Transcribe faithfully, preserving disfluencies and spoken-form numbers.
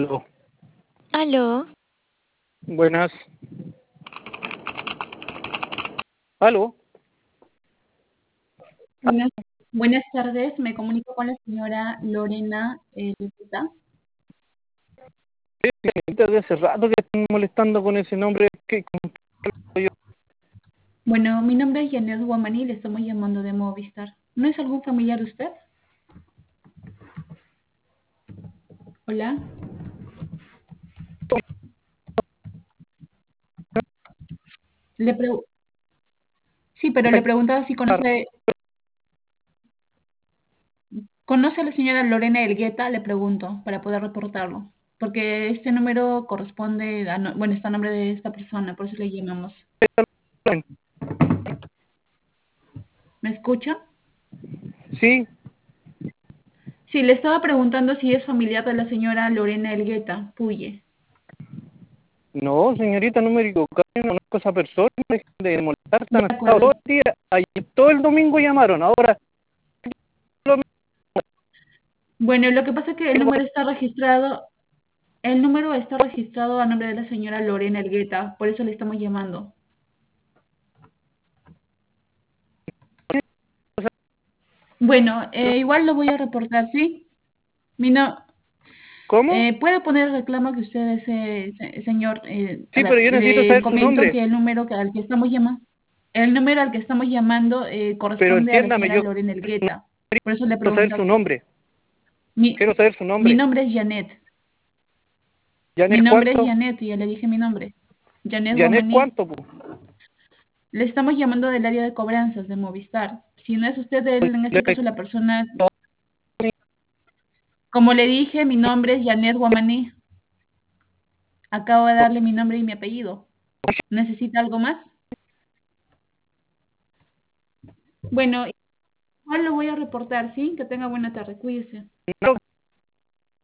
Aló. Aló, Buenas. Aló. Buenas, buenas tardes, me comunico con la señora Lorena eh, Luqueta. Desde hace rato que están molestando con ese nombre. ¿Qué? Bueno, mi nombre es Janet Guamaní y le estamos llamando de Movistar. ¿No es algún familiar de usted? Hola. Le pregu- sí, pero le preguntaba si conoce, conoce a la señora Lorena Elgueta, le pregunto, para poder reportarlo. Porque este número corresponde a, no- bueno, está a nombre de esta persona, por eso le llamamos. ¿Me escucha? Sí. Sí, le estaba preguntando si es familiar de la señora Lorena Elgueta, Puye. No, señorita, no me equivoqué. No conozco a esa persona. Dejen de molestar. De Han estado acuerdo. todo el día. Ayer, todo el domingo llamaron. Ahora, lo Bueno, lo que pasa es que el mismo. número está registrado, el número está registrado a nombre de la señora Lorena Elgueta, por eso le estamos llamando. Bueno, eh, igual lo voy a reportar, ¿sí? Mi no, ¿Cómo? eh, puede poner el reclamo que usted es, eh, se- señor. Eh, a Sí, ver, pero yo necesito le saber su comento nombre. que el número que, al que estamos llamando, el número al que estamos llamando eh, Pero corresponde a la entiéndame, señora yo Lorena Elgueta. Por eso le quiero saber pregunto. su nombre. Mi, Quiero saber su mi nombre. nombre es Janet. Mi ¿Janet nombre es cuánto? Janet, ya le dije mi nombre. Janet ¿Janet Guamaní. cuánto, po? Le estamos llamando del área de cobranzas de Movistar. Si no es usted, el- en este caso, la persona, como le dije, mi nombre es Janet Guamaní. Acabo de darle mi nombre y mi apellido. ¿Necesita algo más? Bueno, igual lo voy a reportar, ¿sí? Que tenga buena tarde. Cuídese. No,